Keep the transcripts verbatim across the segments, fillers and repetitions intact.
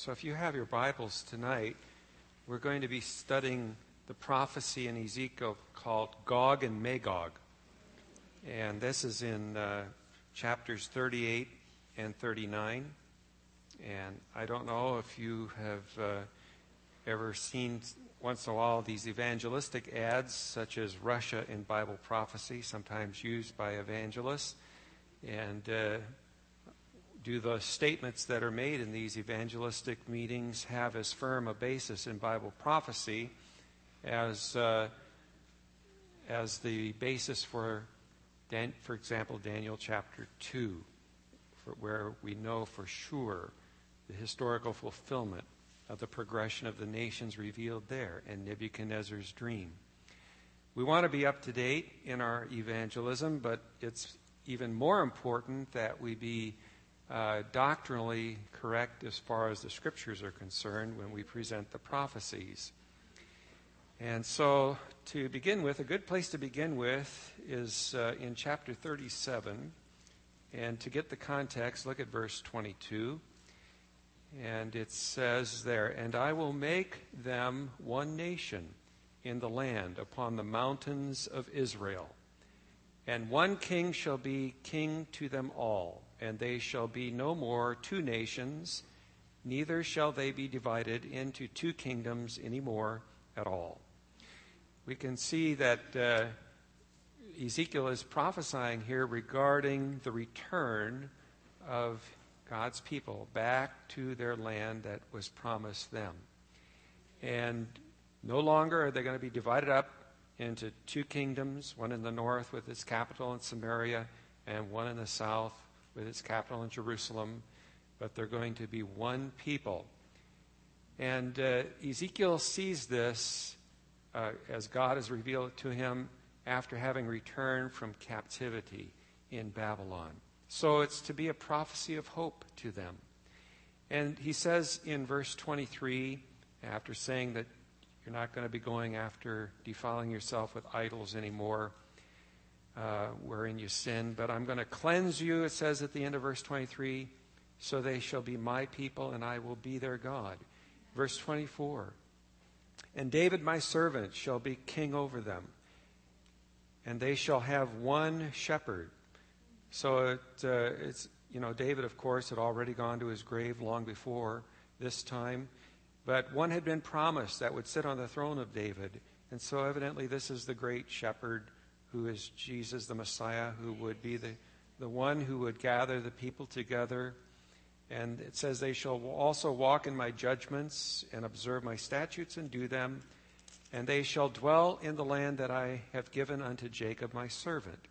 So if you have your Bibles tonight, we're going to be studying the prophecy in Ezekiel called Gog and Magog. And this is in uh, chapters thirty-eight and thirty-nine. And I don't know if you have uh, ever seen once in a while these evangelistic ads, such as Russia in Bible prophecy, sometimes used by evangelists. And uh, do the statements that are made in these evangelistic meetings have as firm a basis in Bible prophecy as uh, as the basis for, Dan- for example, Daniel chapter two, for where we know for sure the historical fulfillment of the progression of the nations revealed there and Nebuchadnezzar's dream. We want to be up to date in our evangelism, but it's even more important that we be Uh, doctrinally correct as far as the scriptures are concerned when we present the prophecies. And so to begin with, a good place to begin with is uh, in chapter thirty-seven. And to get the context, look at verse twenty-two. And it says there, "And I will make them one nation in the land upon the mountains of Israel. And one king shall be king to them all. And they shall be no more two nations, neither shall they be divided into two kingdoms any more at all." We can see that uh, Ezekiel is prophesying here regarding the return of God's people back to their land that was promised them. And no longer are they going to be divided up into two kingdoms, one in the north with its capital in Samaria, and one in the south with its capital in Jerusalem, but they're going to be one people. And uh, Ezekiel sees this uh, as God has revealed it to him after having returned from captivity in Babylon. So it's to be a prophecy of hope to them. And he says in verse twenty-three, after saying that you're not going to be going after defiling yourself with idols anymore, Uh, wherein you sin, but I'm going to cleanse you, it says at the end of verse twenty-three, so they shall be my people and I will be their God. Verse twenty-four, "And David my servant shall be king over them, and they shall have one shepherd." So it, uh, it's, you know, David, of course, had already gone to his grave long before this time, but one had been promised that would sit on the throne of David. And so evidently this is the great shepherd, who is Jesus the Messiah, who would be the, the one who would gather the people together. And it says, "They shall also walk in my judgments and observe my statutes and do them. And they shall dwell in the land that I have given unto Jacob my servant.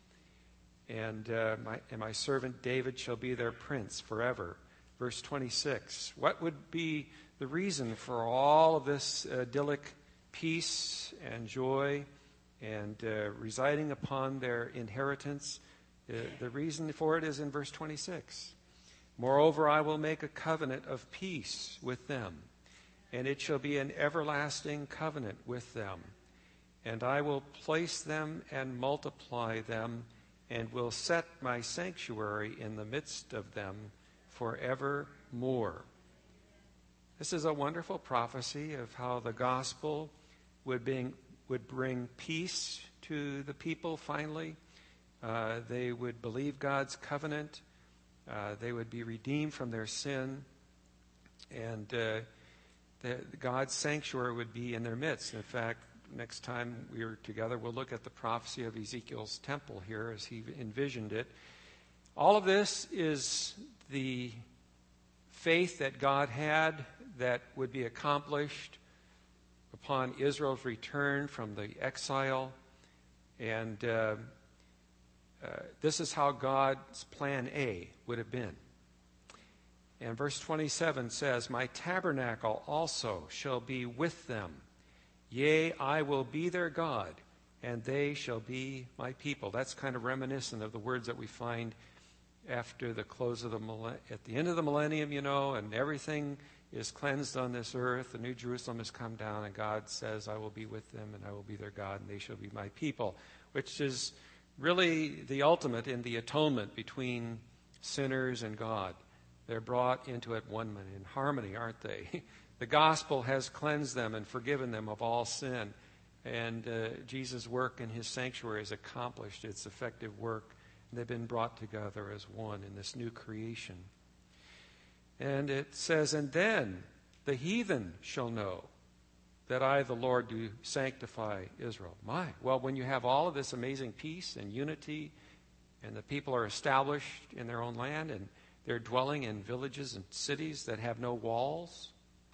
And, uh, my, and my servant David shall be their prince forever." Verse twenty-six. What would be the reason for all of this idyllic peace and joy and uh, residing upon their inheritance? Uh, the reason for it is in verse twenty-six. "Moreover, I will make a covenant of peace with them, and it shall be an everlasting covenant with them. And I will place them and multiply them, and will set my sanctuary in the midst of them forevermore." This is a wonderful prophecy of how the gospel would bring would bring peace to the people finally. Uh, they would believe God's covenant. Uh, they would be redeemed from their sin. And uh, the, God's sanctuary would be in their midst. In fact, next time we are together, we'll look at the prophecy of Ezekiel's temple here as he envisioned it. All of this is the faith that God had that would be accomplished upon Israel's return from the exile. And uh, uh, this is how God's plan A would have been. And verse twenty-seven says, "My tabernacle also shall be with them. Yea, I will be their God, and they shall be my people." That's kind of reminiscent of the words that we find after the close of the millennium, at the end of the millennium, you know, and everything is cleansed on this earth. The New Jerusalem has come down, and God says, "I will be with them, and I will be their God, and they shall be my people," which is really the ultimate in the atonement between sinners and God. They're brought into it one man in harmony, aren't they? The gospel has cleansed them and forgiven them of all sin. And uh, Jesus' work in his sanctuary has accomplished its effective work. They've been brought together as one in this new creation. And it says, and then the heathen shall know that I, the Lord, do sanctify Israel. My, well, when you have all of this amazing peace and unity, and the people are established in their own land, and they're dwelling in villages and cities that have no walls.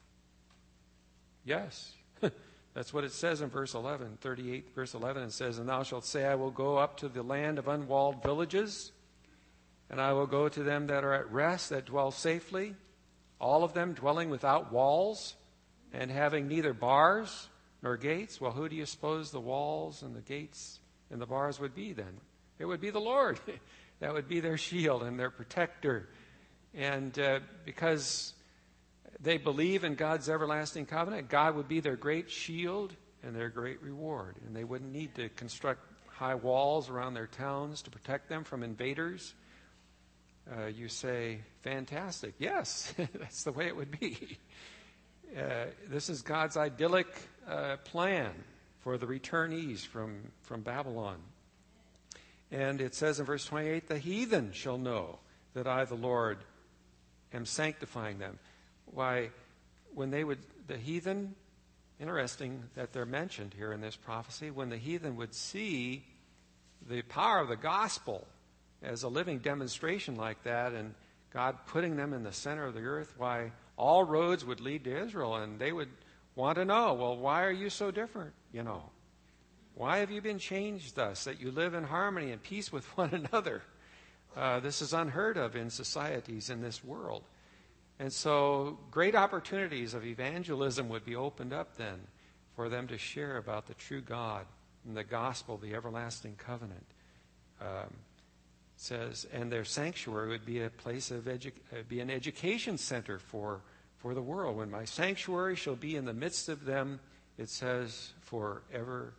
Yes, that's what it says in verse eleven, thirty-eight, verse eleven. It says, and thou shalt say, I will go up to the land of unwalled villages, and I will go to them that are at rest, that dwell safely, all of them dwelling without walls, and having neither bars nor gates. Well, who do you suppose the walls and the gates and the bars would be then? It would be the Lord. That would be their shield and their protector. And uh, because they believe in God's everlasting covenant, God would be their great shield and their great reward. And they wouldn't need to construct high walls around their towns to protect them from invaders. Uh, you say, fantastic. Yes, that's the way it would be. Uh, this is God's idyllic uh, plan for the returnees from, from Babylon. And it says in verse twenty-eight, the heathen shall know that I, the Lord, am sanctifying them. Why, when they would, the heathen, interesting that they're mentioned here in this prophecy, when the heathen would see the power of the gospel as a living demonstration like that, and God putting them in the center of the earth, why, all roads would lead to Israel, and they would want to know, well, why are you so different, you know? Why have you been changed thus, that you live in harmony and peace with one another? Uh, this is unheard of in societies in this world. And so great opportunities of evangelism would be opened up then for them to share about the true God and the gospel, the everlasting covenant. Um, says, and their sanctuary would be a place of edu- uh, be an education center for, for the world. When my sanctuary shall be in the midst of them, it says, forevermore.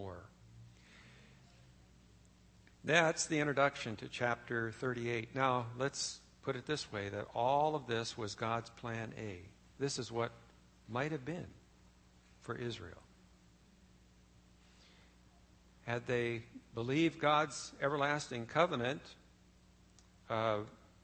That's the introduction to chapter thirty-eight. Now, let's put it this way, that all of this was God's plan A. This is what might have been for Israel. Had they believed God's everlasting covenant, uh,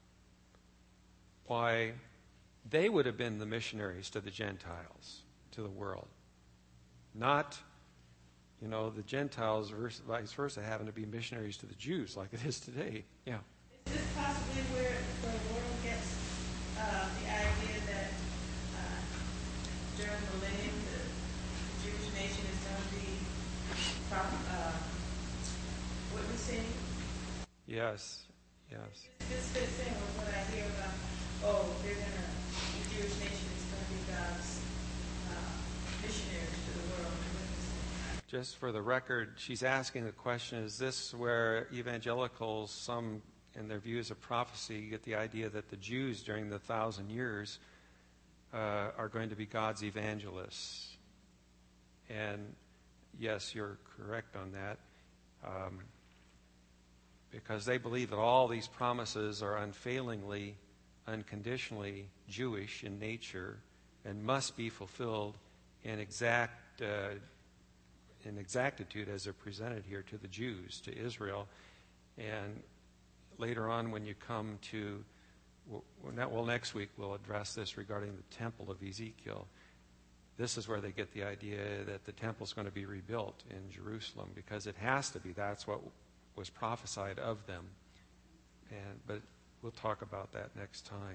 why, they would have been the missionaries to the Gentiles, to the world. Not, you know, the Gentiles, verse, vice versa, having to be missionaries to the Jews like it is today. Yeah. Is this possibly where the world gets uh, the idea that uh, during the millennium, the, the Jewish nation is going to be Uh, witnessing? Yes, yes. This fits in with what I hear about, oh, they're going to, the Jewish nation is going to be God's uh, missionaries to the world. Just for the record, she's asking the question, is this where evangelicals, some in their views of prophecy, get the idea that the Jews during the thousand years uh, are going to be God's evangelists? And yes, you're correct on that, um, because they believe that all these promises are unfailingly, unconditionally Jewish in nature and must be fulfilled in exact uh, in exactitude as they're presented here to the Jews, to Israel. And later on, when you come to, well, next week we'll address this regarding the temple of Ezekiel. This is where they get the idea that the temple is going to be rebuilt in Jerusalem, because it has to be. That's what was prophesied of them. And but we'll talk about that next time.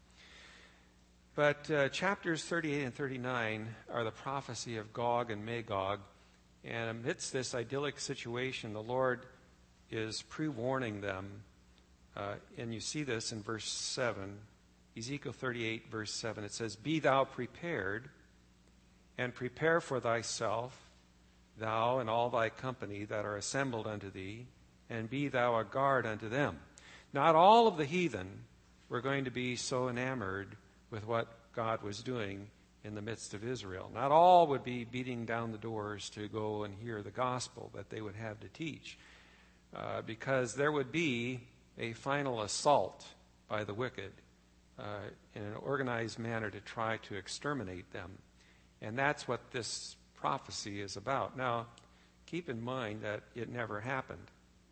But uh, chapters thirty-eight and thirty-nine are the prophecy of Gog and Magog. And amidst this idyllic situation, the Lord is pre-warning them. Uh, and you see this in verse seven. Ezekiel thirty-eight, verse seven. It says, be thou prepared, and prepare for thyself, thou and all thy company that are assembled unto thee, and be thou a guard unto them. Not all of the heathen were going to be so enamored with what God was doing in the midst of Israel. Not all would be beating down the doors to go and hear the gospel that they would have to teach, uh, because there would be a final assault by the wicked uh, in an organized manner to try to exterminate them. And that's what this prophecy is about. Now, keep in mind that it never happened,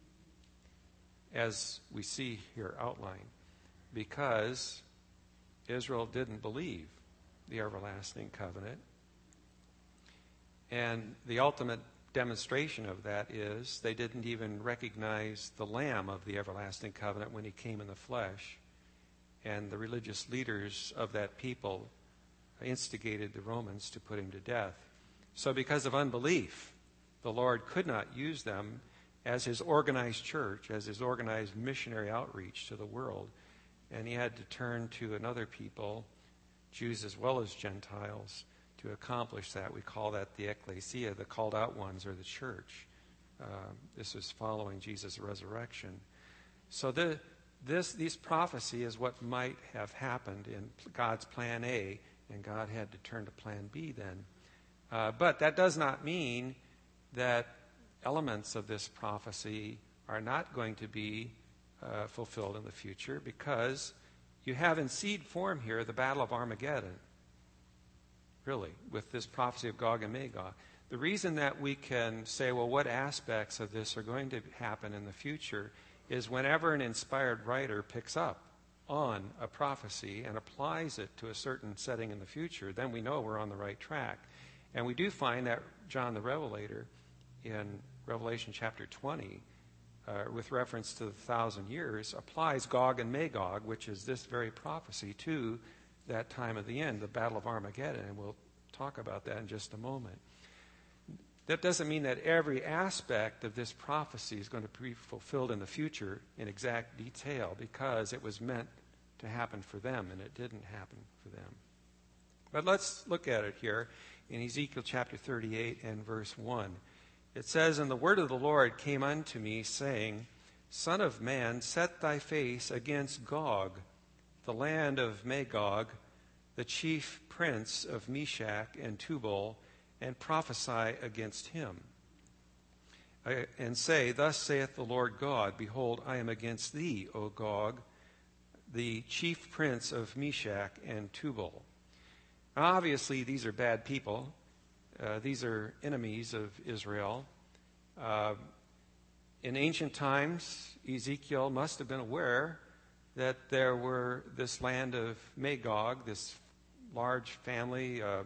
as we see here outlined, because Israel didn't believe the everlasting covenant. And the ultimate demonstration of that is they didn't even recognize the Lamb of the everlasting covenant when he came in the flesh. And the religious leaders of that people instigated the Romans to put him to death. So because of unbelief, the Lord could not use them as his organized church, as his organized missionary outreach to the world. And he had to turn to another people, Jews as well as Gentiles, to accomplish that. We call that the ecclesia, the called out ones, or the church. Uh, this is following Jesus' resurrection. So the, this, this prophecy is what might have happened in God's plan A, and God had to turn to plan B then. Uh, but that does not mean that elements of this prophecy are not going to be uh, fulfilled in the future, because you have in seed form here the Battle of Armageddon, really, with this prophecy of Gog and Magog. The reason that we can say, well, what aspects of this are going to happen in the future is whenever an inspired writer picks up on a prophecy and applies it to a certain setting in the future, then we know we're on the right track. And we do find that John the Revelator in Revelation chapter twenty, uh, with reference to the thousand years, applies Gog and Magog, which is this very prophecy, to that time of the end, the Battle of Armageddon, and we'll talk about that in just a moment. That doesn't mean that every aspect of this prophecy is going to be fulfilled in the future in exact detail, because it was meant to happen for them, and it didn't happen for them. But let's look at it here in Ezekiel chapter thirty-eight and verse one. It says, "And the word of the Lord came unto me, saying, Son of man, set thy face against Gog, the land of Magog, the chief prince of Meshach and Tubal, and prophesy against him. And say, Thus saith the Lord God, Behold, I am against thee, O Gog, the chief prince of Meshach and Tubal." Now, obviously, these are bad people. Uh, these are enemies of Israel. Uh, in ancient times, Ezekiel must have been aware that there were this land of Magog, this large family uh,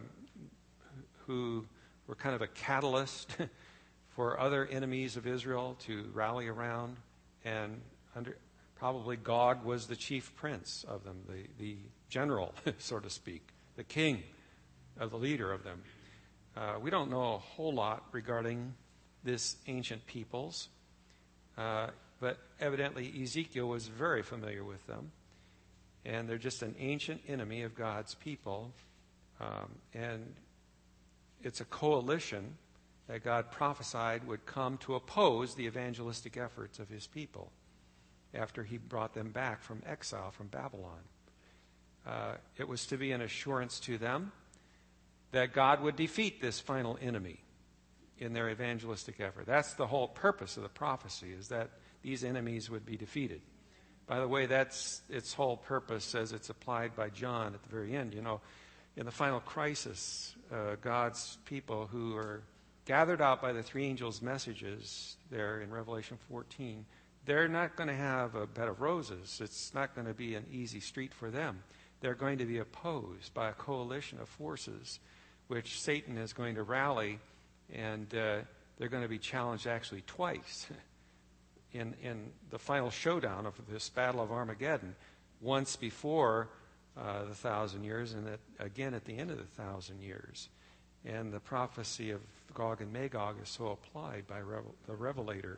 who were kind of a catalyst for other enemies of Israel to rally around. And under, probably Gog was the chief prince of them, the, the general, so to speak, the king, of the leader of them. Uh, we don't know a whole lot regarding this ancient peoples, uh, but evidently Ezekiel was very familiar with them, and they're just an ancient enemy of God's people, um, and it's a coalition that God prophesied would come to oppose the evangelistic efforts of his people after he brought them back from exile from Babylon. Uh, it was to be an assurance to them that God would defeat this final enemy in their evangelistic effort. That's the whole purpose of the prophecy, is that these enemies would be defeated. By the way, that's its whole purpose as it's applied by John at the very end. You know, in the final crisis, uh, God's people who are gathered out by the three angels' messages there in Revelation fourteen, they're not going to have a bed of roses. It's not going to be an easy street for them. They're going to be opposed by a coalition of forces which Satan is going to rally, and uh, they're going to be challenged actually twice in, in the final showdown of this Battle of Armageddon, once before uh, the thousand years and that, again at the end of the thousand years. And the prophecy of Gog and Magog is so applied by Revel- the Revelator.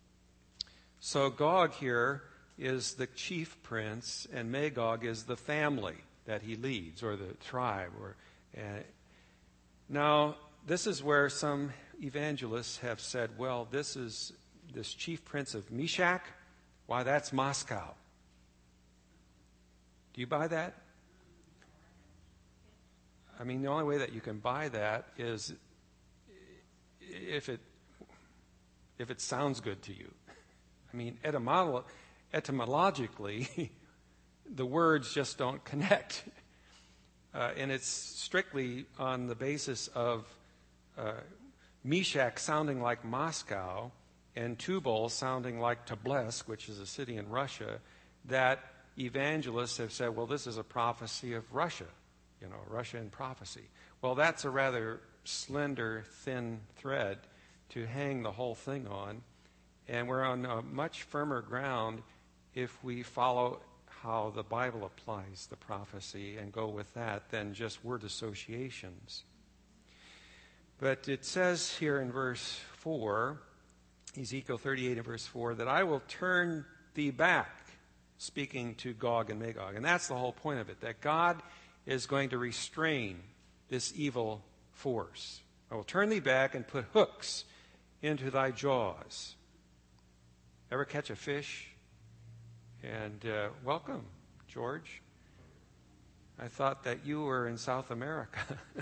So Gog here is the chief prince, and Magog is the family that he leads, or the tribe. Or uh, Now, this is where some evangelists have said, well, this is this chief prince of Meshach. Why, that's Moscow. Do you buy that? I mean, the only way that you can buy that is if it if it sounds good to you. I mean, etymolo- etymologically, the words just don't connect. Uh, and it's strictly on the basis of uh, Meshach sounding like Moscow and Tubal sounding like Tobolsk, which is a city in Russia, that evangelists have said, well, this is a prophecy of Russia, you know, Russia in prophecy. Well, that's a rather slender, thin thread to hang the whole thing on. And we're on a much firmer ground if we follow how the Bible applies the prophecy and go with that than just word associations. But it says here in verse four, Ezekiel thirty-eight and verse four, that I will turn thee back, speaking to Gog and Magog. And that's the whole point of it, that God is going to restrain this evil force. I will turn thee back and put hooks into thy jaws. Ever catch a fish? And uh, welcome, George. I thought that you were in South America.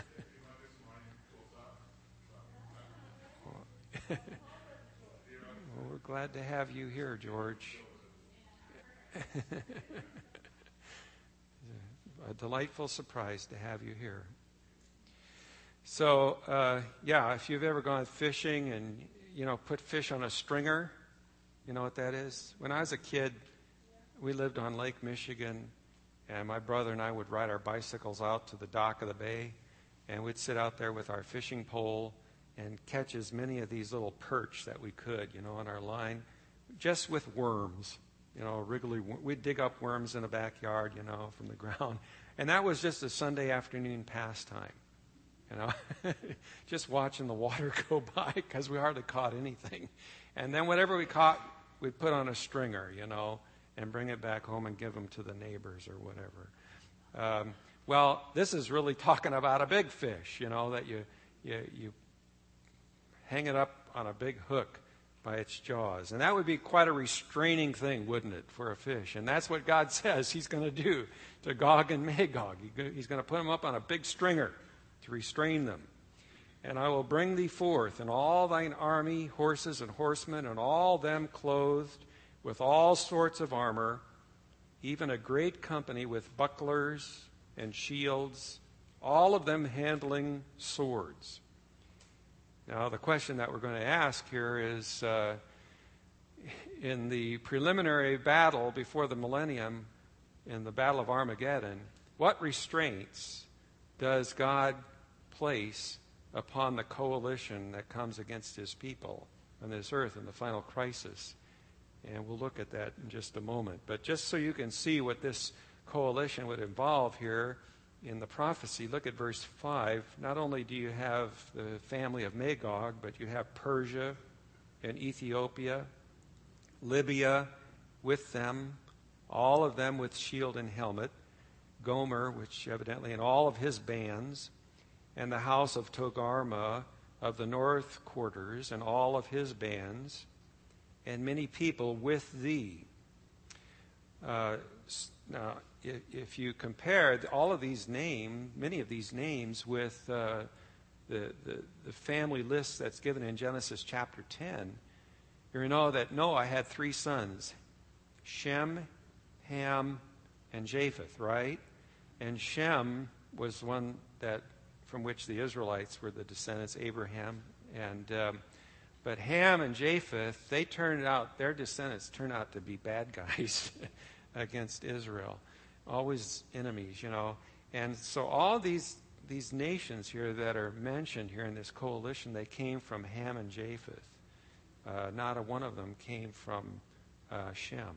Well, we're glad to have you here, George. A delightful surprise to have you here. So, uh, yeah, if you've ever gone fishing and, you know, put fish on a stringer, you know what that is? When I was a kid, we lived on Lake Michigan, and my brother and I would ride our bicycles out to the dock of the bay, and we'd sit out there with our fishing pole and catch as many of these little perch that we could, you know, on our line, just with worms, you know, wriggly. We'd dig up worms in the backyard, you know, from the ground. And that was just a Sunday afternoon pastime, you know, just watching the water go by because we hardly caught anything. And then whatever we caught, we'd put on a stringer, you know, and bring it back home and give them to the neighbors or whatever. Um, well, this is really talking about a big fish, you know, that you, you, you hang it up on a big hook by its jaws. And that would be quite a restraining thing, wouldn't it, for a fish? And that's what God says he's going to do to Gog and Magog. He's going to put them up on a big stringer to restrain them. And I will bring thee forth, and all thine army, horses and horsemen, and all them clothed with all sorts of armor, even a great company with bucklers and shields, all of them handling swords. Now, the question that we're going to ask here is, uh, in the preliminary battle before the millennium, in the Battle of Armageddon, what restraints does God place upon the coalition that comes against his people on this earth in the final crisis? And we'll look at that in just a moment. But just so you can see what this coalition would involve here in the prophecy, look at verse five. Not only do you have the family of Magog, but you have Persia and Ethiopia, Libya with them, all of them with shield and helmet, Gomer, which evidently in all of his bands, and the house of Togarmah of the north quarters and all of his bands, and many people with thee. Uh, now, if, if you compare all of these names, many of these names with uh, the, the, the family list that's given in Genesis chapter ten, you know that Noah had three sons, Shem, Ham, and Japheth, right? And Shem was one that from which the Israelites were the descendants, Abraham. And um, but Ham and Japheth, they turned out, their descendants turned out to be bad guys against Israel. Always enemies, you know. And so all these these nations here that are mentioned here in this coalition, they came from Ham and Japheth. Uh, not a one of them came from uh, Shem.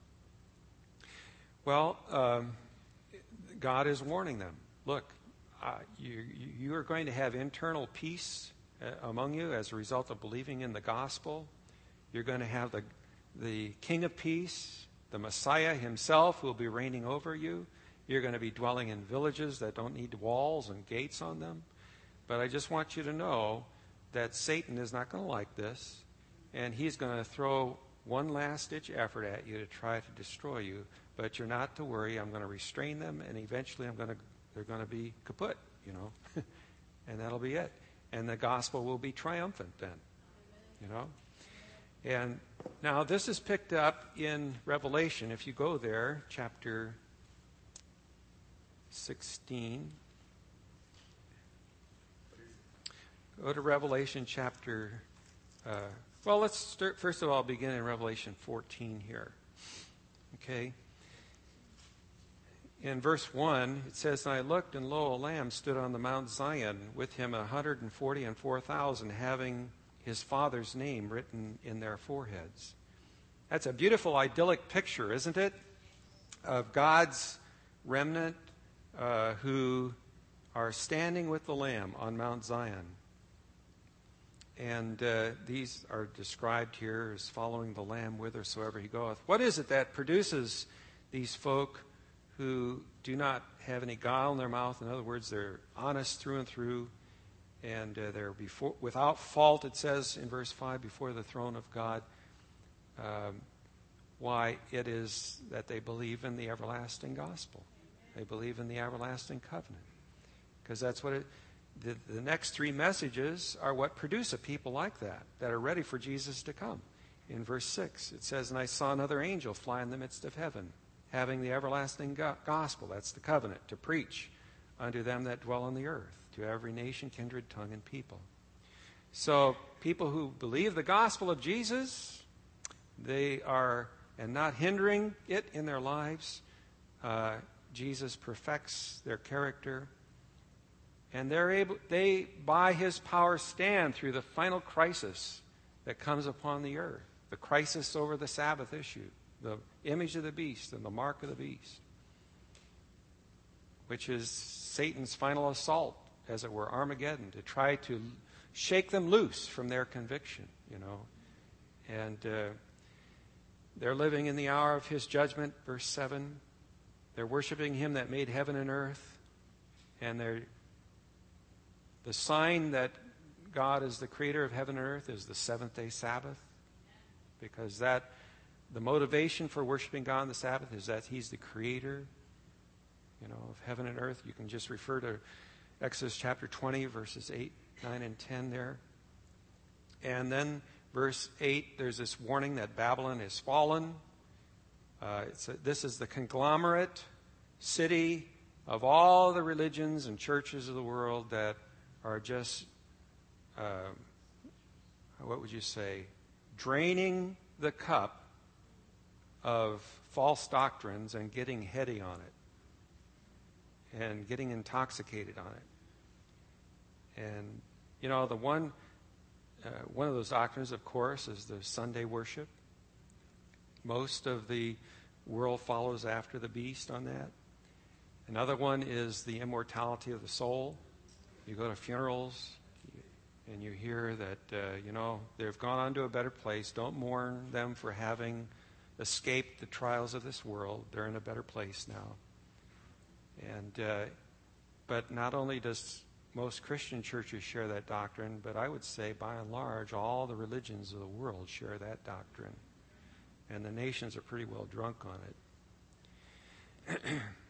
Well, um, God is warning them. Look, uh, you, you are going to have internal peace uh, among you as a result of believing in the gospel. You're going to have the, the King of Peace, the Messiah himself, who will be reigning over you. You're going to be dwelling in villages that don't need walls and gates on them. But I just want you to know that Satan is not going to like this, and he's going to throw one last-ditch effort at you to try to destroy you. But you're not to worry. I'm going to restrain them, and eventually I'm going to, they're going to be kaput, you know, and that'll be it. And the gospel will be triumphant then, you know. And now this is picked up in Revelation. If you go there, chapter sixteen. Go to Revelation chapter, uh, well, let's start, first of all, begin in Revelation fourteen here. Okay? In verse one, it says, "And I looked, and lo, a lamb stood on the Mount Zion, with him a hundred and forty and four thousand, having his Father's name written in their foreheads." That's a beautiful, idyllic picture, isn't it? Of God's remnant uh, who are standing with the Lamb on Mount Zion. And uh, these are described here as following the Lamb whithersoever he goeth. What is it that produces these folk who do not have any guile in their mouth? In other words, they're honest through and through, and uh, they're before, without fault, it says in verse five, before the throne of God. Um, why? It is that they believe in the everlasting gospel. They believe in the everlasting covenant. Because that's what it... The, the next three messages are what produce a people like that, that are ready for Jesus to come. In verse six, it says, "And I saw another angel fly in the midst of heaven, having the everlasting go- gospel," that's the covenant, "to preach unto them that dwell on the earth, to every nation, kindred, tongue, and people." So people who believe the gospel of Jesus, they are, and not hindering it in their lives, uh, Jesus perfects their character. And they're able, they, by his power, stand through the final crisis that comes upon the earth. The crisis over the Sabbath issue, the image of the beast and the mark of the beast, which is Satan's final assault, as it were, Armageddon, to try to shake them loose from their conviction, you know. And uh, they're living in the hour of his judgment, verse seven. They're worshiping him that made heaven and earth, and they're the sign that God is the creator of heaven and earth is the seventh day Sabbath, because that the motivation for worshiping God on the Sabbath is that he's the creator, you know, of heaven and earth. You can just refer to Exodus chapter twenty, verses eight, nine, and ten there. And then verse eight, there's this warning that Babylon is fallen. Uh, it's a, this is the conglomerate city of all the religions and churches of the world that are just, uh, what would you say, draining the cup of false doctrines and getting heady on it and getting intoxicated on it. And, you know, the one, uh, one of those doctrines, of course, is the Sunday worship. Most of the world follows after the beast on that. Another one is the immortality of the soul. You go to funerals and you hear that, uh, you know, they've gone on to a better place. Don't mourn them for having escaped the trials of this world. They're in a better place now. And uh, but not only does most Christian churches share that doctrine, but I would say by and large all the religions of the world share that doctrine. And the nations are pretty well drunk on it.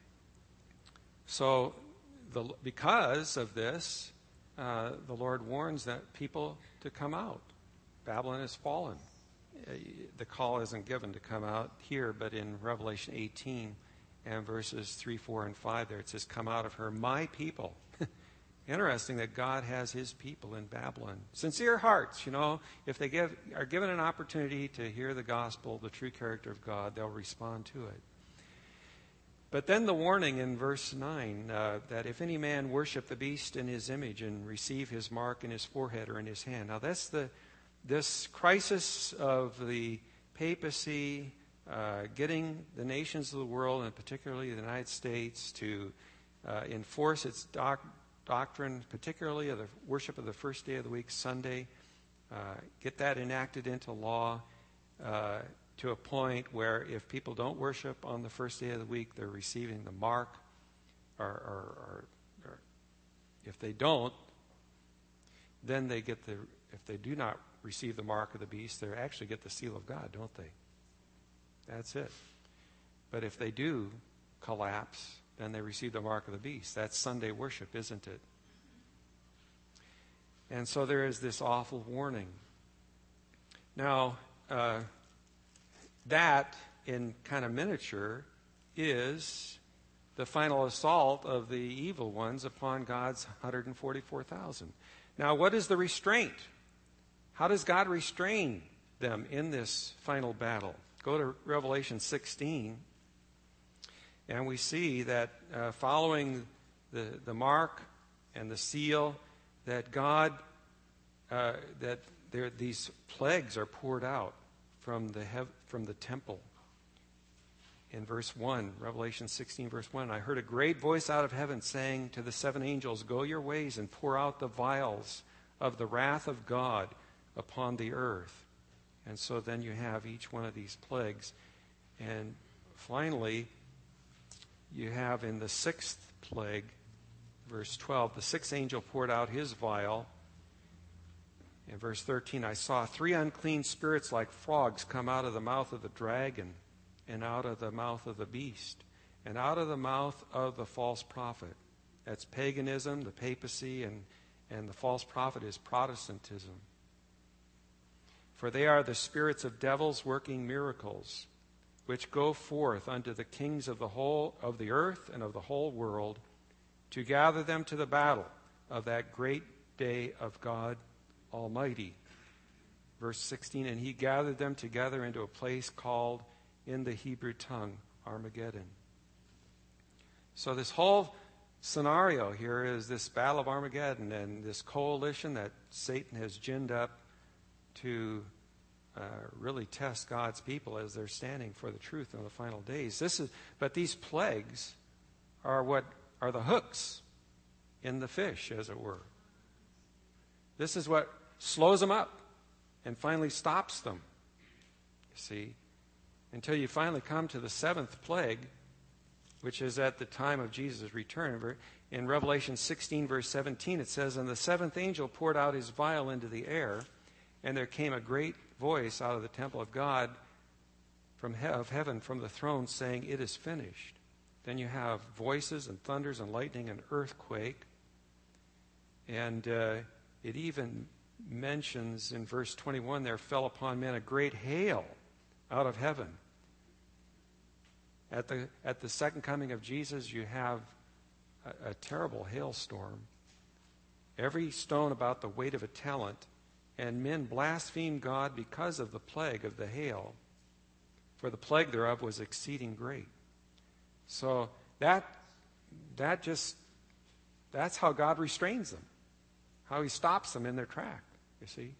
So the, because of this, uh, the Lord warns that people to come out. Babylon has fallen. Uh, the call isn't given to come out here, but in Revelation eighteen and verses three, four, and five there, it says, "Come out of her, my people." Interesting that God has his people in Babylon. Sincere hearts, you know, if they give, are given an opportunity to hear the gospel, the true character of God, they'll respond to it. But then the warning in verse nine, uh, that if any man worship the beast in his image and receive his mark in his forehead or in his hand. Now that's the this crisis of the papacy uh, getting the nations of the world, and particularly the United States, to uh, enforce its doc- doctrine, particularly of the worship of the first day of the week, Sunday, uh, get that enacted into law, uh, to a point where if people don't worship on the first day of the week, they're receiving the mark, or, or, or, or if they don't, then they get the, if they do not receive the mark of the beast, they actually get the seal of God, don't they? That's it. But if they do collapse, then they receive the mark of the beast. That's Sunday worship, isn't it? And so there is this awful warning. Now, uh, that in kind of miniature is the final assault of the evil ones upon God's one hundred forty-four thousand. Now, what is the restraint? How does God restrain them in this final battle? Go to Revelation sixteen, and we see that uh, following the, the mark and the seal, that God, uh, that there, these plagues are poured out from the hev- from the temple. In verse one, Revelation sixteen, verse one, I heard a great voice out of heaven saying to the seven angels, go your ways and pour out the vials of the wrath of God upon the earth. And so then you have each one of these plagues. And finally, you have in the sixth plague, verse twelve, the sixth angel poured out his vial. In verse thirteen, I saw three unclean spirits like frogs come out of the mouth of the dragon, and out of the mouth of the beast, and out of the mouth of the false prophet. That's paganism, the papacy, and, and the false prophet is Protestantism. For they are the spirits of devils working miracles, which go forth unto the kings of the whole of the earth and of the whole world, to gather them to the battle of that great day of God Almighty. Verse sixteen, and he gathered them together into a place called in the Hebrew tongue Armageddon. So this whole scenario here is this battle of Armageddon and this coalition that Satan has ginned up to uh, really test God's people as they're standing for the truth in the final days. This is, but these plagues are what are the hooks in the fish, as it were. This is what slows them up and finally stops them. You see, until you finally come to the seventh plague, which is at the time of Jesus' return. In Revelation sixteen, verse seventeen, it says, and the seventh angel poured out his vial into the air, and there came a great voice out of the temple of God from he- of heaven, from the throne, saying, it is finished. Then you have voices and thunders and lightning and earthquake. And uh, it even mentions in verse twenty-one, there fell upon men a great hail out of heaven. At the at the second coming of Jesus, you have a, a terrible hailstorm. Every stone about the weight of a talent, and men blaspheme God because of the plague of the hail. For the plague thereof was exceeding great. So that that just that's how God restrains them, how he stops them in their track, you see.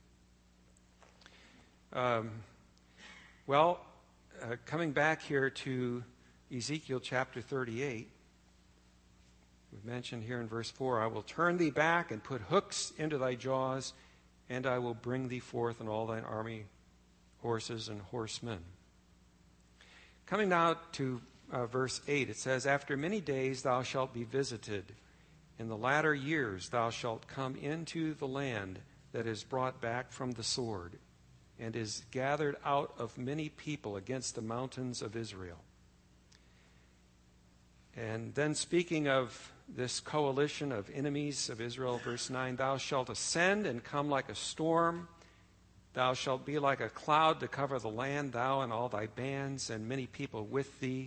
Um, well, uh, coming back here to Ezekiel chapter thirty-eight, we mentioned here in verse four, I will turn thee back and put hooks into thy jaws, and I will bring thee forth in all thine army, horses and horsemen. Coming now to uh, verse eight, it says, after many days thou shalt be visited. In the latter years thou shalt come into the land that is brought back from the sword, and is gathered out of many people against the mountains of Israel. And then speaking of this coalition of enemies of Israel, verse nine, thou shalt ascend and come like a storm. Thou shalt be like a cloud to cover the land, thou and all thy bands, and many people with thee.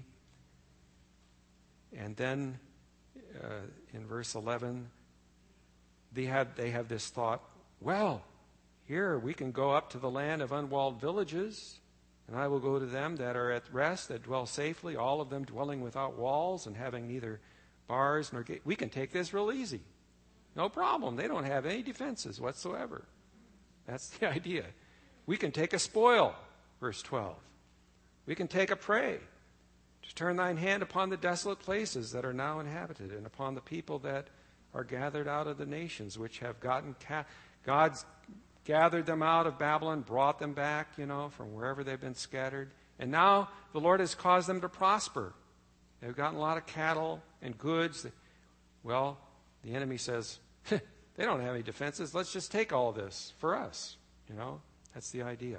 And then uh, in verse eleven, they have, they have this thought, well, here we can go up to the land of unwalled villages, and I will go to them that are at rest, that dwell safely, all of them dwelling without walls and having neither bars nor gate. We can take this real easy. No problem. They don't have any defenses whatsoever. That's the idea. We can take a spoil, verse twelve. We can take a prey, to turn thine hand upon the desolate places that are now inhabited, and upon the people that are gathered out of the nations, which have gotten ca- God's gathered them out of Babylon, brought them back, you know, from wherever they've been scattered. And now the Lord has caused them to prosper. They've gotten a lot of cattle and goods. Well, the enemy says, they don't have any defenses. Let's just take all this for us. You know, that's the idea.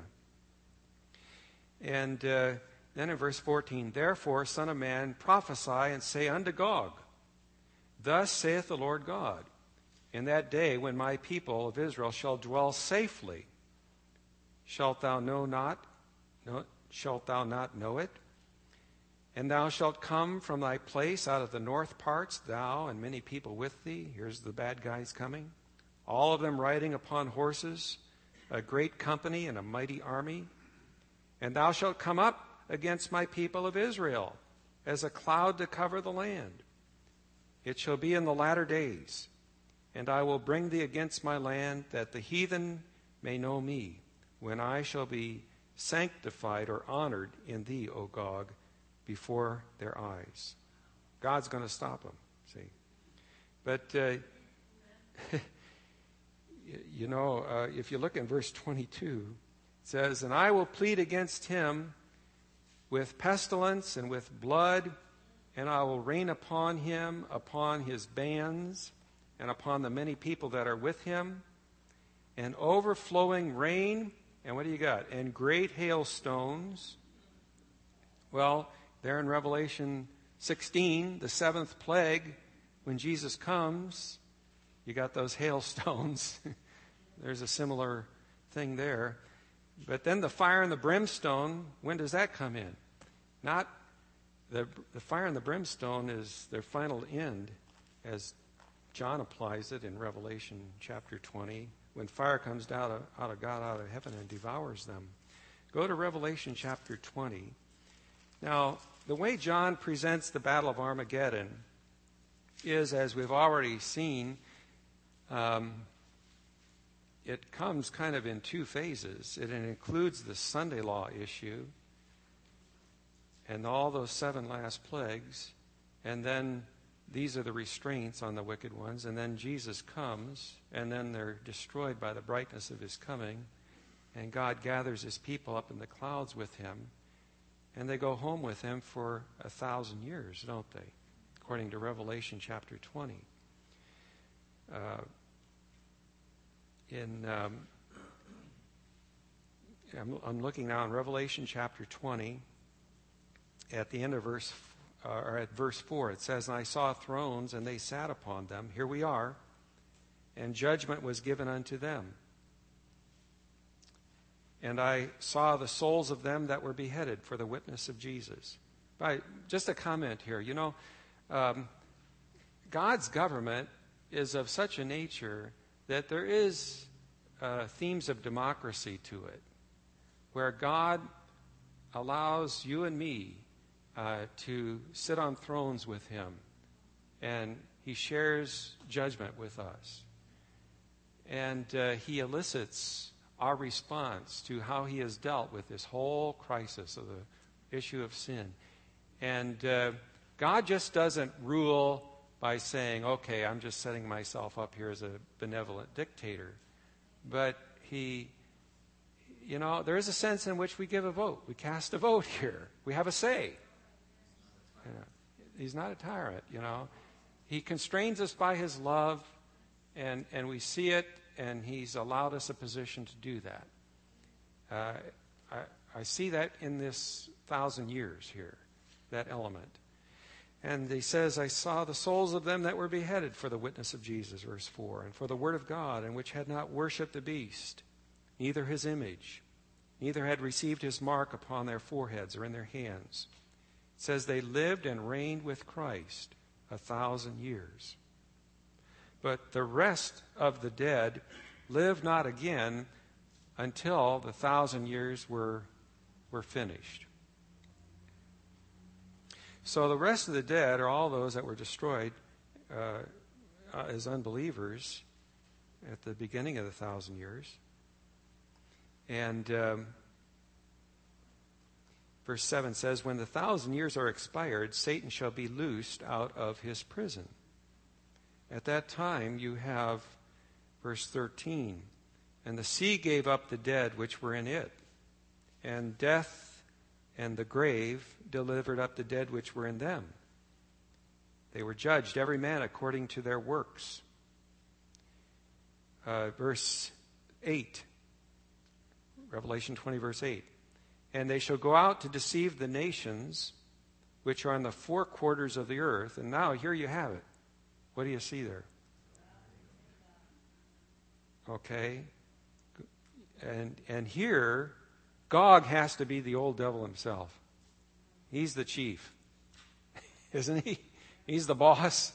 And uh, then in verse fourteen, therefore, Son of Man, prophesy and say unto Gog, thus saith the Lord God, in that day when my people of Israel shall dwell safely, shalt thou know not, no, shalt thou not know it? And thou shalt come from thy place out of the north parts, thou and many people with thee. Here's the bad guys coming. All of them riding upon horses, a great company and a mighty army. And thou shalt come up against my people of Israel as a cloud to cover the land. It shall be in the latter days, and I will bring thee against my land, that the heathen may know me, when I shall be sanctified or honored in thee, O Gog, before their eyes. God's going to stop them, see. But, uh, you know, uh, if you look in verse twenty-two, it says, and I will plead against him with pestilence and with blood, and I will rain upon him, upon his bands, and upon the many people that are with him, and overflowing rain, and what do you got? And great hailstones. Well, there in Revelation sixteen, the seventh plague, when Jesus comes, you got those hailstones. There's a similar thing there. But then the fire and the brimstone, when does that come in? Not the, the fire and the brimstone is their final end, as John applies it in Revelation chapter twenty, when fire comes out of, out of God, out of heaven, and devours them. Go to Revelation chapter twenty. Now, the way John presents the Battle of Armageddon is, as we've already seen, um, it comes kind of in two phases. It includes the Sunday law issue and all those seven last plagues, and then these are the restraints on the wicked ones, and then Jesus comes, and then they're destroyed by the brightness of his coming, and God gathers his people up in the clouds with him, and they go home with him for a thousand years, don't they? According to Revelation chapter twenty. Uh, in um, I'm, I'm looking now in Revelation chapter twenty. At the end of verse, uh, or at verse four, it says, and I saw thrones, and they sat upon them. Here we are. And judgment was given unto them. And I saw the souls of them that were beheaded for the witness of Jesus. By, just a comment here. You know, um, God's government is of such a nature that there is uh, themes of democracy to it, where God allows you and me uh, to sit on thrones with him, and he shares judgment with us. And uh, he elicits our response to how he has dealt with this whole crisis of the issue of sin. And uh, God just doesn't rule by saying, okay, I'm just setting myself up here as a benevolent dictator. But he, you know, there is a sense in which we give a vote. We cast a vote here. We have a say. You know, he's not a tyrant, you know. He constrains us by his love, and, and we see it, and he's allowed us a position to do that. Uh, I, I see that in this thousand years here, that element. And he says, I saw the souls of them that were beheaded for the witness of Jesus, verse four, and for the word of God, and which had not worshipped the beast, neither his image, neither had received his mark upon their foreheads or in their hands. It says they lived and reigned with Christ a thousand years. But the rest of the dead lived not again until the thousand years were, were finished. So the rest of the dead are all those that were destroyed uh, uh, as unbelievers at the beginning of the thousand years. And um, verse seven says, when the thousand years are expired, Satan shall be loosed out of his prison. At that time you have verse thirteen, and the sea gave up the dead which were in it, and death and the grave delivered up the dead which were in them. They were judged, every man according to their works. Uh, verse eight, Revelation twenty, verse eight. And they shall go out to deceive the nations which are on the four quarters of the earth. And now here you have it. What do you see there? Okay. And and here, Gog has to be the old devil himself. He's the chief. isn't he? He's the boss.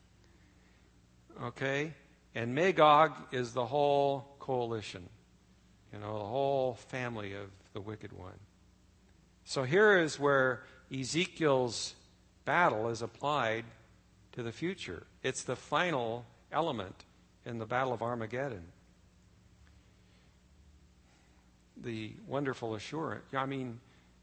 Okay? And Magog is the whole coalition. You know, the whole family of the wicked one. So here is where Ezekiel's battle is applied to the future. It's the final element in the Battle of Armageddon. The wonderful assurance. I mean,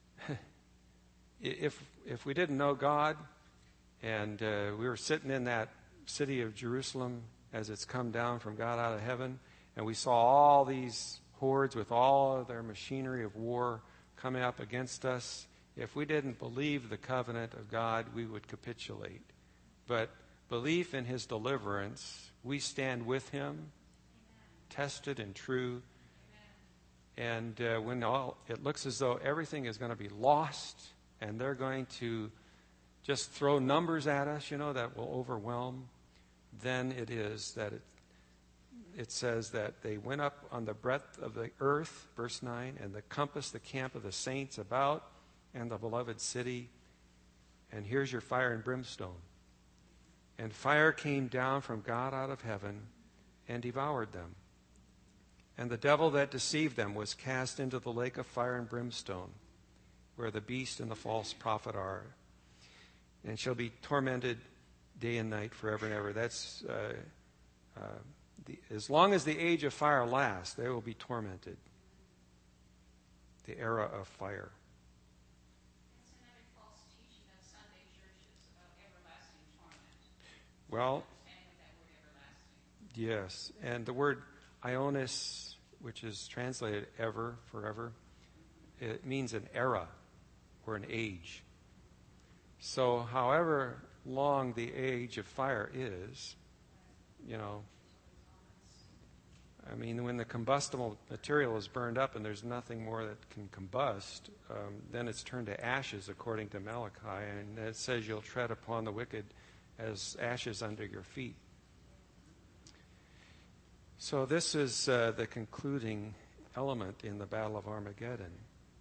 if if we didn't know God and uh, we were sitting in that city of Jerusalem as it's come down from God out of heaven, and we saw all these hordes with all of their machinery of war coming up against us, if we didn't believe the covenant of God, we would capitulate. But belief in his deliverance, we stand with him, Amen. Tested and true. Amen. And uh, when all it looks as though everything is going to be lost and they're going to just throw numbers at us, you know, that will overwhelm, then it is that it, it says that they went up on the breadth of the earth, verse nine, and they compassed the camp of the saints about and the beloved city. And here's your fire and brimstone. And fire came down from God out of heaven and devoured them. And the devil that deceived them was cast into the lake of fire and brimstone, where the beast and the false prophet are, and shall be tormented day and night forever and ever. That's uh, uh, the, as long as the age of fire lasts, they will be tormented. The era of fire. That's another false teaching of Sunday churches about everlasting torment. Well, Understanding that word everlasting. yes, and the word Ionis, which is translated ever, forever, it means an era or an age. So however long the age of fire is, you know, I mean, when the combustible material is burned up and there's nothing more that can combust, um, then it's turned to ashes, according to Malachi, and it says you'll tread upon the wicked as ashes under your feet. So this is uh, the concluding element in the Battle of Armageddon.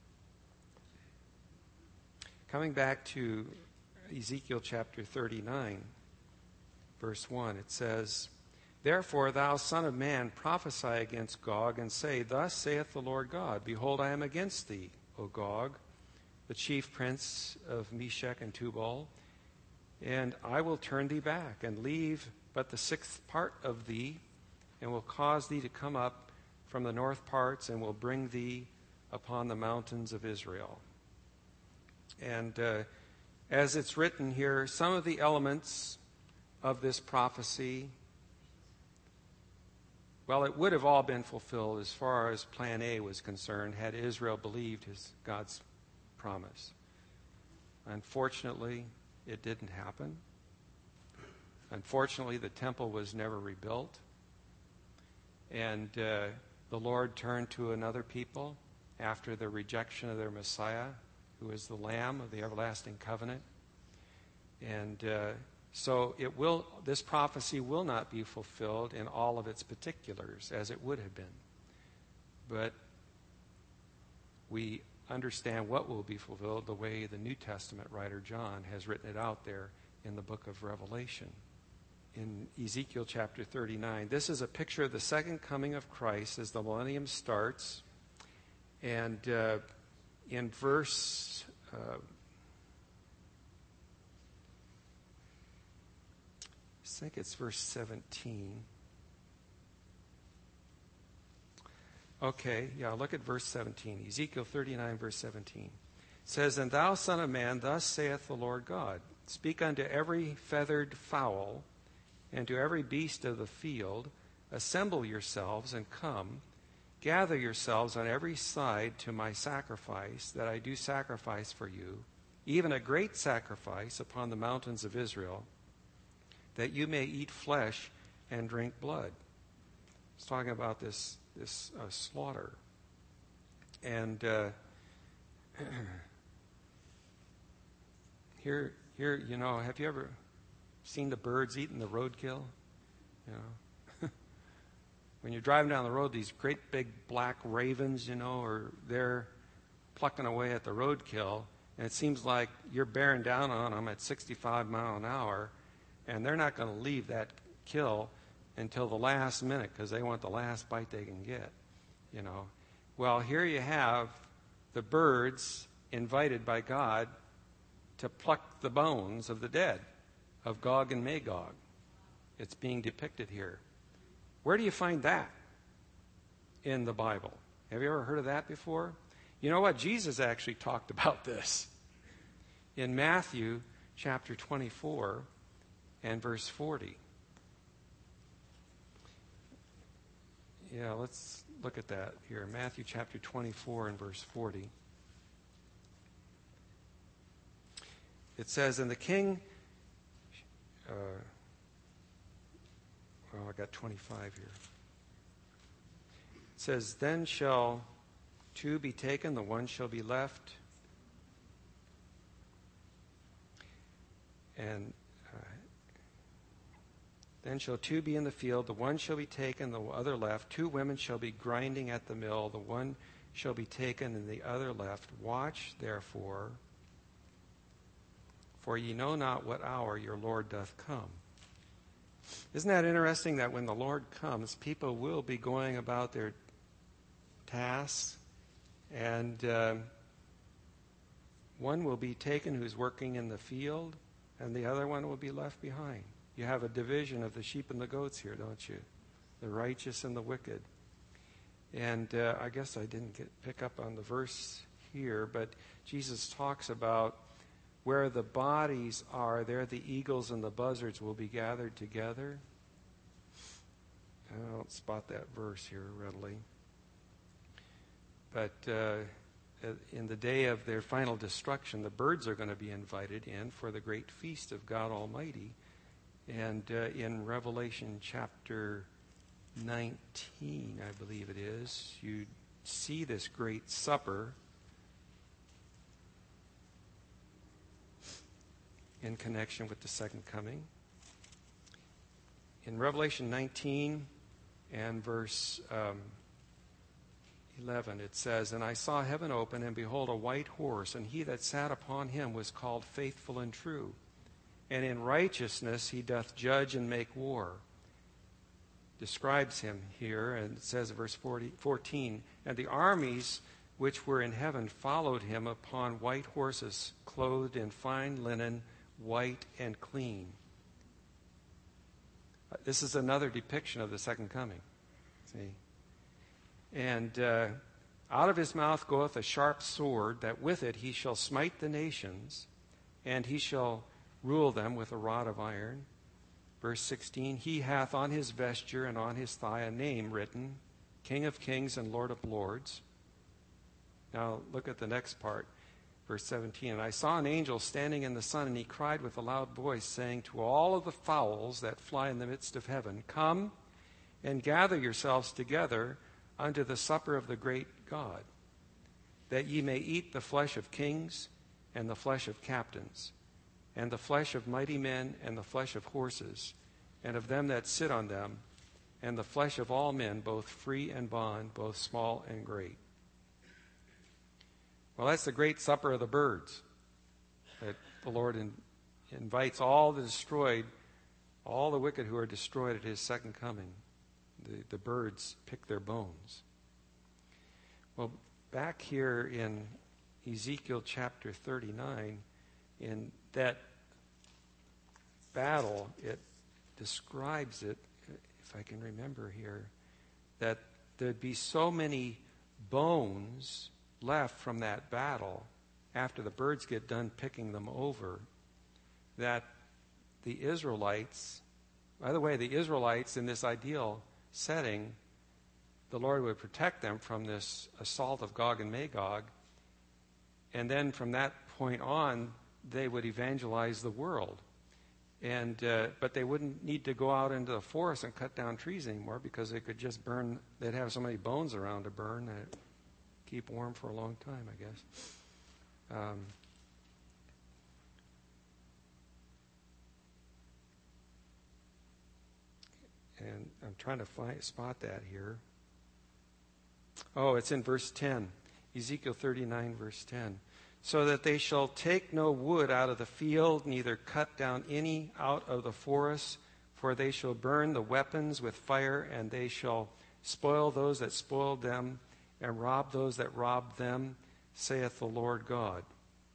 Coming back to Ezekiel chapter thirty-nine, verse one, it says, Therefore, thou son of man, prophesy against Gog, and say, Thus saith the Lord God, Behold, I am against thee, O Gog, the chief prince of Meshech and Tubal, and I will turn thee back, and leave but the sixth part of thee, and will cause thee to come up from the north parts, and will bring thee upon the mountains of Israel. And uh, as it's written here, some of the elements of this prophecy, well, it would have all been fulfilled as far as Plan A was concerned had Israel believed his God's promise. Unfortunately, it didn't happen. Unfortunately, the temple was never rebuilt. And uh, the Lord turned to another people after the rejection of their Messiah, who is the Lamb of the everlasting covenant. And uh, so it will. This prophecy will not be fulfilled in all of its particulars as it would have been. But we understand what will be fulfilled the way the New Testament writer John has written it out there in the book of Revelation. In Ezekiel chapter thirty-nine, this is a picture of the second coming of Christ as the millennium starts. And uh, in verse uh, I think it's verse seventeen. Okay, yeah, look at verse seventeen. Ezekiel thirty-nine, verse seventeen. It says, And thou, son of man, thus saith the Lord God, Speak unto every feathered fowl, and to every beast of the field, Assemble yourselves and come, gather yourselves on every side to my sacrifice, that I do sacrifice for you, even a great sacrifice upon the mountains of Israel, that you may eat flesh and drink blood. It's talking about this this uh, slaughter. And uh, here, here, you know, have you ever seen the birds eating the roadkill? You know, when you're driving down the road, these great big black ravens, you know, are there plucking away at the roadkill, And it seems like you're bearing down on them at sixty-five mile an hour, and they're not going to leave that kill until the last minute because they want the last bite they can get, you know. Well, here you have the birds invited by God to pluck the bones of the dead, of Gog and Magog. It's being depicted here. Where do you find that in the Bible? Have you ever heard of that before? You know what? Jesus actually talked about this in Matthew chapter twenty-four and verse forty. Yeah, let's look at that here. Matthew chapter twenty-four and verse forty. It says, and the king, uh, well, I got twenty-five here. It says, then shall two be taken, the one shall be left. And uh, then shall two be in the field, the one shall be taken, the other left. Two women shall be grinding at the mill, the one shall be taken and the other left. Watch, therefore, for ye know not what hour your Lord doth come. Isn't that interesting that when the Lord comes, people will be going about their tasks, and uh, one will be taken who's working in the field, and the other one will be left behind. You have a division of the sheep and the goats here, don't you? The righteous and the wicked. And uh, I guess I didn't get, pick up on the verse here, but Jesus talks about where the bodies are, there the eagles and the buzzards will be gathered together. I don't spot that verse here readily. But uh, in the day of their final destruction, the birds are going to be invited in for the great feast of God Almighty. And uh, in Revelation chapter nineteen, I believe it is, you see this great supper in connection with the second coming. In Revelation nineteen and verse um, eleven, it says, and I saw heaven open, and behold, a white horse, and he that sat upon him was called Faithful and True. And in righteousness he doth judge and make war. Describes him here, and it says in verse forty, fourteen, and the armies which were in heaven followed him upon white horses, clothed in fine linen, white and clean. This is another depiction of the second coming. See? And uh, out of his mouth goeth a sharp sword, that with it he shall smite the nations, and he shall rule them with a rod of iron. Verse sixteen, he hath on his vesture and on his thigh a name written, King of Kings and Lord of Lords. Now look at the next part. Verse seventeen, and I saw an angel standing in the sun, and he cried with a loud voice, saying to all of the fowls that fly in the midst of heaven, come and gather yourselves together unto the supper of the great God, that ye may eat the flesh of kings, and the flesh of captains, and the flesh of mighty men, and the flesh of horses, and of them that sit on them, and the flesh of all men, both free and bond, both small and great. Well, that's the great supper of the birds that the Lord in, invites all the destroyed, all the wicked who are destroyed at his second coming. The, the birds pick their bones. Well, back here in Ezekiel chapter thirty-nine, in that battle, it describes it, if I can remember here, that there'd be so many bones left from that battle after the birds get done picking them over, that the Israelites, by the way, the Israelites in this ideal setting, the Lord would protect them from this assault of Gog and Magog, and then from that point on, they would evangelize the world. And uh, but they wouldn't need to go out into the forest and cut down trees anymore, because they could just burn, they'd have so many bones around to burn that it'd keep warm for a long time, I guess. Um, and I'm trying to find, spot that here. Oh, it's in verse ten. Ezekiel thirty-nine, verse ten. so that they shall take no wood out of the field, neither cut down any out of the forest, for they shall burn the weapons with fire, and they shall spoil those that spoiled them, and rob those that robbed them, saith the Lord God.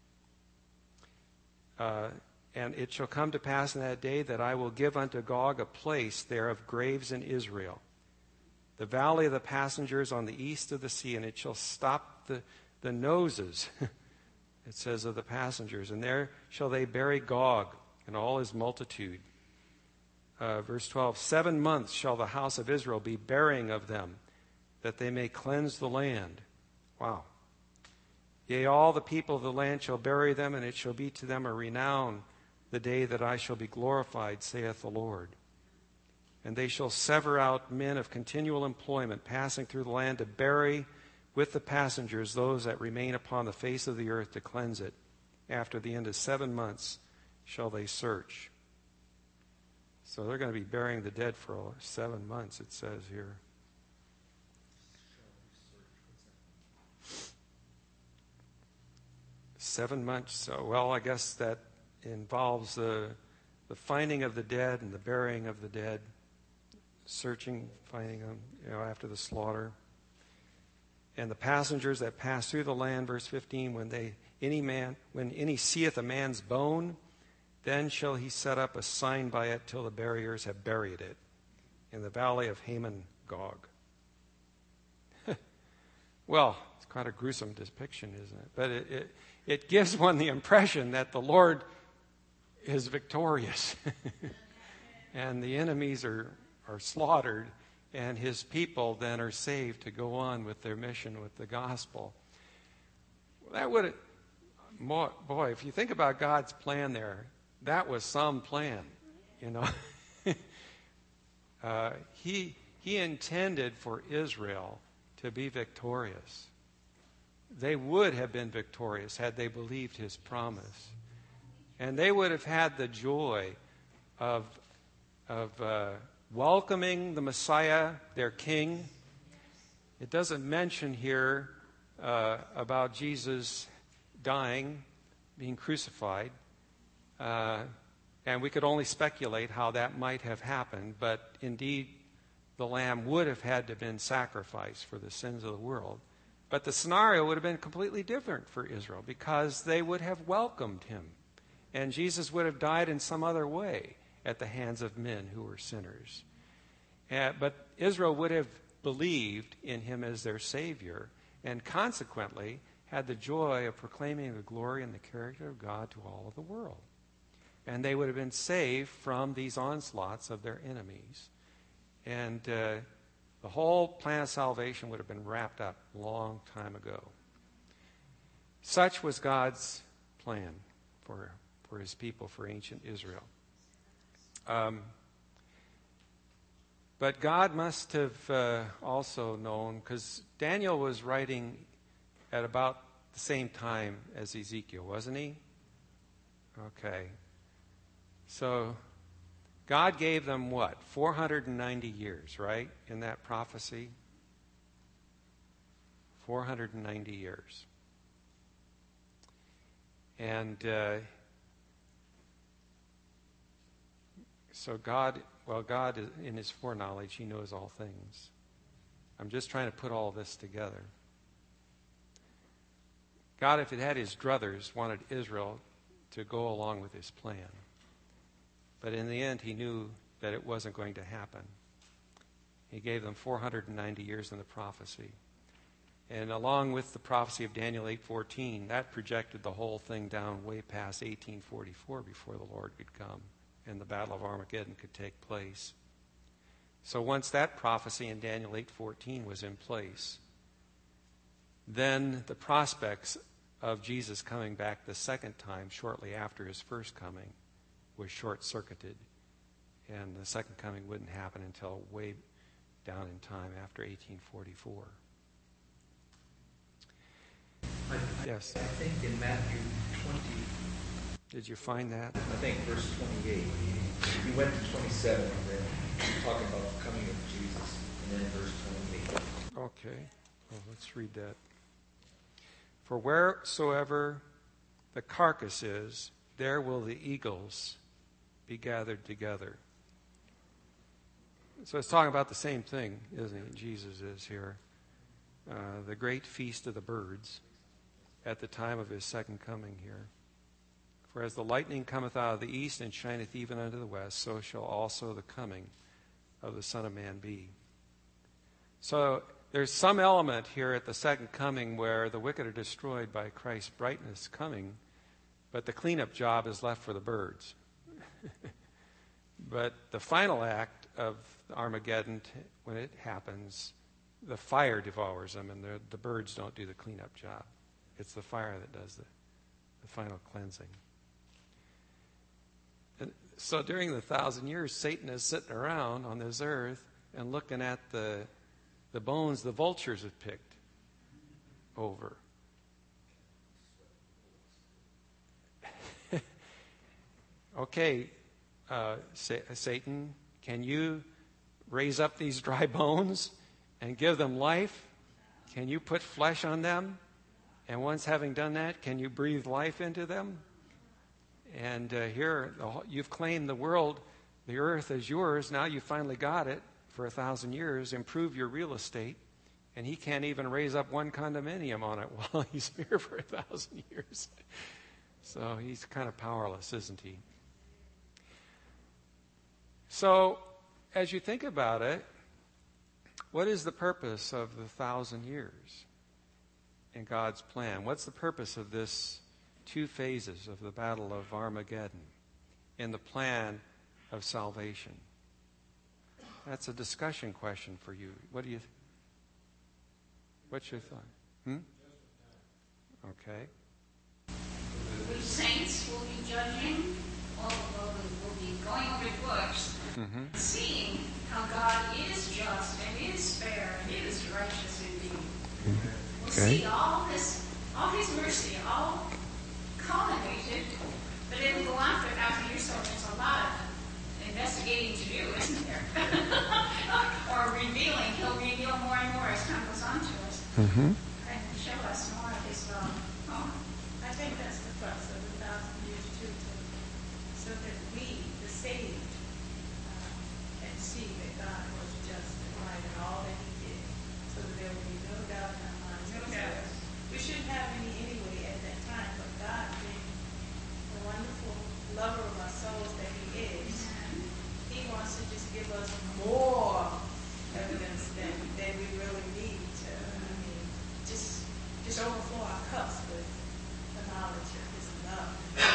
Uh, and it shall come to pass in that day that I will give unto Gog a place there of graves in Israel, the valley of the passengers on the east of the sea, and it shall stop the, the noses, it says, of the passengers. And there shall they bury Gog and all his multitude. Uh, verse twelve, seven months shall the house of Israel be burying of them, that they may cleanse the land. Wow. Yea, all the people of the land shall bury them, and it shall be to them a renown the day that I shall be glorified, saith the Lord. And they shall sever out men of continual employment, passing through the land, to bury with the passengers those that remain upon the face of the earth, to cleanse it. After the end of seven months shall they search. So they're going to be burying the dead for seven months, it says here. Seven months. So, well, I guess that involves the the finding of the dead and the burying of the dead, searching, finding them, you know, after the slaughter. And the passengers that pass through the land, verse fifteen, when they any man when any seeth a man's bone, then shall he set up a sign by it till the buriers have buried it in the valley of Haman Gog. Well, it's quite a gruesome depiction, isn't it? But it, it, it gives one the impression that the Lord is victorious. And the enemies are, are slaughtered, and his people then are saved to go on with their mission with the gospel. That would, boy, if you think about God's plan there, that was some plan, you know. uh, he, he intended for Israel to be victorious. They would have been victorious had they believed his promise. And they would have had the joy of, of uh, welcoming the Messiah, their king. It doesn't mention here uh, about Jesus dying, being crucified. Uh, and we could only speculate how that might have happened, but indeed the lamb would have had to have been sacrificed for the sins of the world. But the scenario would have been completely different for Israel, because they would have welcomed him. And Jesus would have died in some other way at the hands of men who were sinners. Uh, but Israel would have believed in him as their Savior, and consequently had the joy of proclaiming the glory and the character of God to all of the world. And they would have been saved from these onslaughts of their enemies. And uh, the whole plan of salvation would have been wrapped up a long time ago. Such was God's plan for, for his people, for ancient Israel. Um, but God must have uh, also known, because Daniel was writing at about the same time as Ezekiel, wasn't he? Okay. So God gave them what? four hundred ninety years, right? In that prophecy? four hundred ninety years. And uh, so God, well, God, in his foreknowledge, he knows all things. I'm just trying to put all this together. God, if it had his druthers, wanted Israel to go along with his plan. But in the end, he knew that it wasn't going to happen. He gave them four hundred ninety years in the prophecy. And along with the prophecy of Daniel eight fourteen, that projected the whole thing down way past eighteen forty-four before the Lord could come and the Battle of Armageddon could take place. So once that prophecy in Daniel eight fourteen was in place, then the prospects of Jesus coming back the second time shortly after his first coming was short-circuited. And the second coming wouldn't happen until way down in time after eighteen forty-four. I, Yes. I think in Matthew twenty, Did you find that? I think verse twenty-eight, we went to twenty-seven and then talking about the coming of Jesus, and then verse twenty-eight. Okay. Well, let's read that. For wheresoever the carcass is, there will the eagles be gathered together. So it's talking about the same thing, isn't it? Jesus is here. Uh, the great feast of the birds at the time of his second coming here. For as the lightning cometh out of the east and shineth even unto the west, so shall also the coming of the Son of Man be. So there's some element here at the second coming where the wicked are destroyed by Christ's brightness coming, but the cleanup job is left for the birds. But the final act of Armageddon, when it happens, the fire devours them, and the, the birds don't do the cleanup job. It's the fire that does the, the final cleansing. And so during the thousand years, Satan is sitting around on this earth and looking at the, the bones the vultures have picked over. Okay, uh, Sa- Satan, can you raise up these dry bones and give them life? Can you put flesh on them? And once having done that, can you breathe life into them? And uh, here, the whole, you've claimed the world, the earth as yours. Now you finally got it for a thousand years. Improve your real estate. And he can't even raise up one condominium on it while he's here for a thousand years. So he's kind of powerless, isn't he? So, as you think about it, what is the purpose of the thousand years in God's plan? What's the purpose of this two phases of the Battle of Armageddon in the plan of salvation? That's a discussion question for you. What do you? What's your thought? Hmm? Okay. We saints will be judging, or will will be going over books, Mm-hmm. seeing how God is just and is fair and is righteous indeed. We'll Okay. see all his, all his mercy, all culminated, but it will go on for a thousand years, so there's a lot of investigating to do, isn't there? Or revealing. He'll reveal more and more as time goes on to us. Mm-hmm. And show us more of his love. Oh, I think that's the crux of the thousand years too, to, so that we, the saved, uh, can see that God was just and right in all that he did, so that there will be no doubt in our minds. No whatsoever. doubt. We shouldn't have any anyway at that time, but God, being the wonderful lover of our souls that he is, he wants to just give us more evidence than, than we really need to, I mean, just just overflow our cups with the knowledge of his love.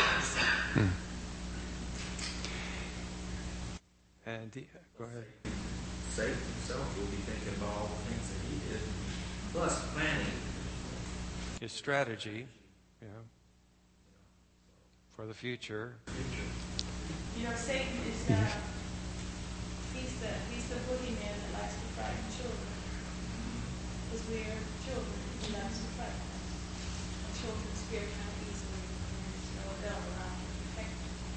And the, go ahead. Satan himself will be thinking about all the things that he did, plus planning. His strategy, you know, for the future. You know, Satan is uh, he's the he's the boogeyman that likes to frighten children. Because we are children, he loves to frighten us. And children scare kind of easily, and there's no adult around to protect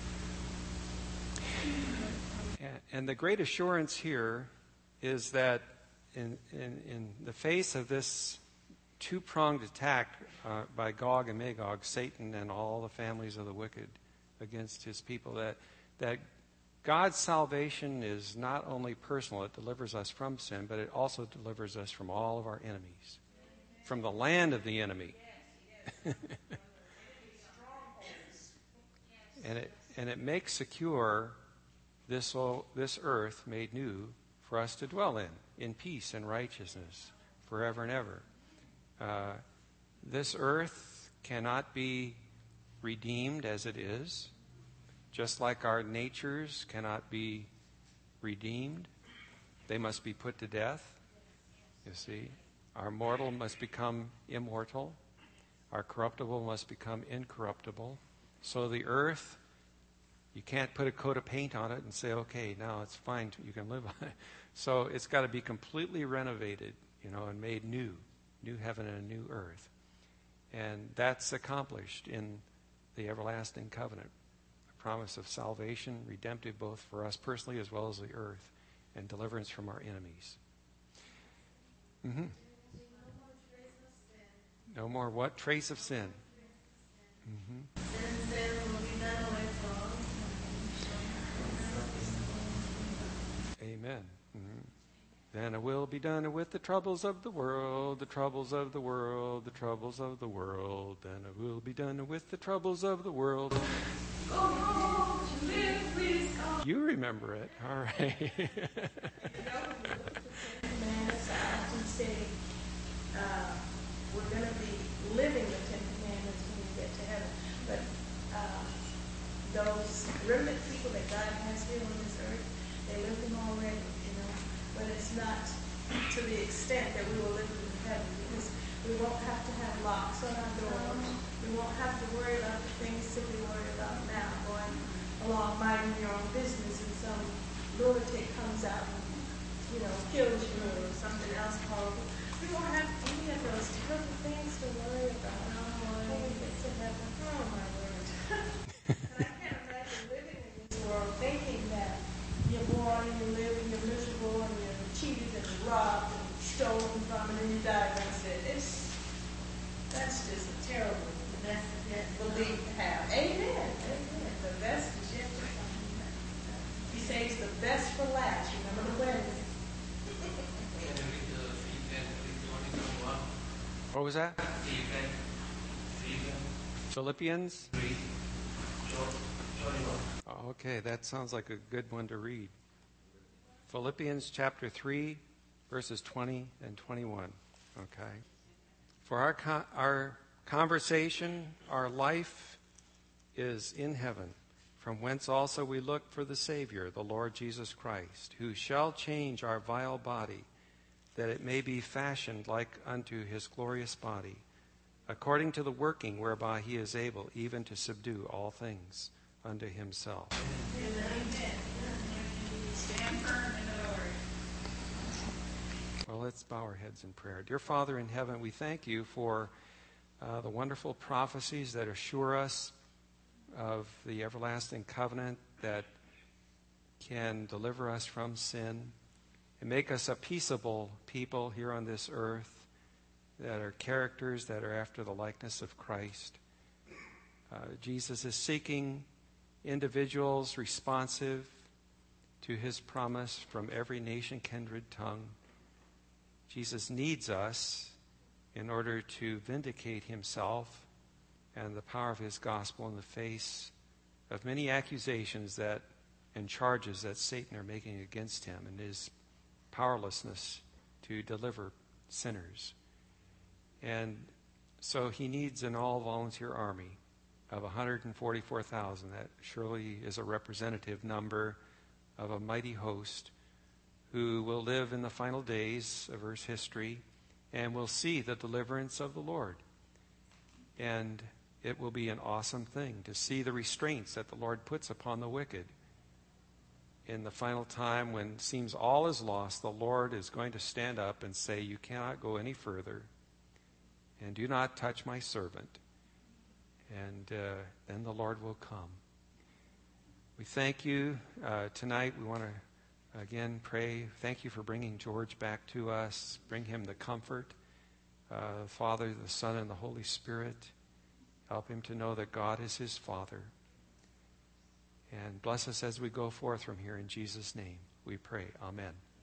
them. And, and the great assurance here is that in, in, in the face of this two-pronged attack uh, by Gog and Magog, Satan and all the families of the wicked against his people, that that God's salvation is not only personal, it delivers us from sin, but it also delivers us from all of our enemies, from the land of the enemy. and it and it makes secure this o- this earth made new for us to dwell in, in peace and righteousness forever and ever. Uh, this earth cannot be redeemed as it is, just like our natures cannot be redeemed. They must be put to death, you see. Our mortal must become immortal. Our corruptible must become incorruptible. So the earth, you can't put a coat of paint on it and say, okay, now it's fine, you can live on it. So it's got to be completely renovated, you know, and made new, new heaven and a new earth. And that's accomplished in the everlasting covenant, a promise of salvation, redemptive both for us personally as well as the earth, and deliverance from our enemies. Mm-hmm. No more what? Trace of sin. Mm-hmm. Then sin will be done away from. Amen. Mm-hmm. Then it will be done with the troubles of the world, the troubles of the world, the troubles of the world. Then it will be done with the troubles of the world. Go home to live with God. You remember it. All right. You know, when you look at the Ten Commandments, I often say uh, we're going to be living the Ten Commandments when we get to heaven. But uh, those remnant people that God has here on this earth, they live them already, you know. But it's not to the extent that we will live them in heaven, because we won't have to have locks on our doors. We won't have to worry about the things that we worry about now, going along minding your own business, and some lunatic comes out and, you know, kills you or something else horrible. We won't have any of those terrible things to worry about. Oh, when we get to heaven, oh my word. And I can't imagine living in this world thinking that you're born and you live and you're miserable and you're cheated and robbed and stolen from and then you die. That's it. It's, that's just a terrible belief to have. Amen. Amen. The best is yet to come. He says the best for last. Remember the wedding. What was that? Philippians? Oh, okay, that sounds like a good one to read. Philippians chapter three, verses twenty and twenty-one. Okay. For our con- our conversation, our life is in heaven, from whence also we look for the Savior, the Lord Jesus Christ, who shall change our vile body, that it may be fashioned like unto his glorious body, according to the working whereby he is able even to subdue all things unto himself. Amen. Stand firm in the Lord. Well, let's bow our heads in prayer. Dear Father in heaven, we thank you for uh, the wonderful prophecies that assure us of the everlasting covenant that can deliver us from sin and make us a peaceable people here on this earth, that are characters that are after the likeness of Christ. Uh, Jesus is seeking individuals responsive to his promise from every nation, kindred, tongue. Jesus needs us in order to vindicate himself and the power of his gospel in the face of many accusations that and charges that Satan are making against him and his powerlessness to deliver sinners. And so he needs an all-volunteer army of one hundred forty-four thousand. That surely is a representative number of a mighty host who will live in the final days of Earth's history and will see the deliverance of the Lord. And it will be an awesome thing to see the restraints that the Lord puts upon the wicked. In the final time when it seems all is lost, the Lord is going to stand up and say, you cannot go any further, and do not touch my servant. And uh, then the Lord will come. We thank you. Uh, tonight we want to, again, pray. Thank you for bringing George back to us. Bring him the comfort. Uh, the Father, the Son, and the Holy Spirit. Help him to know that God is his Father. And bless us as we go forth from here in Jesus' name. We pray. Amen.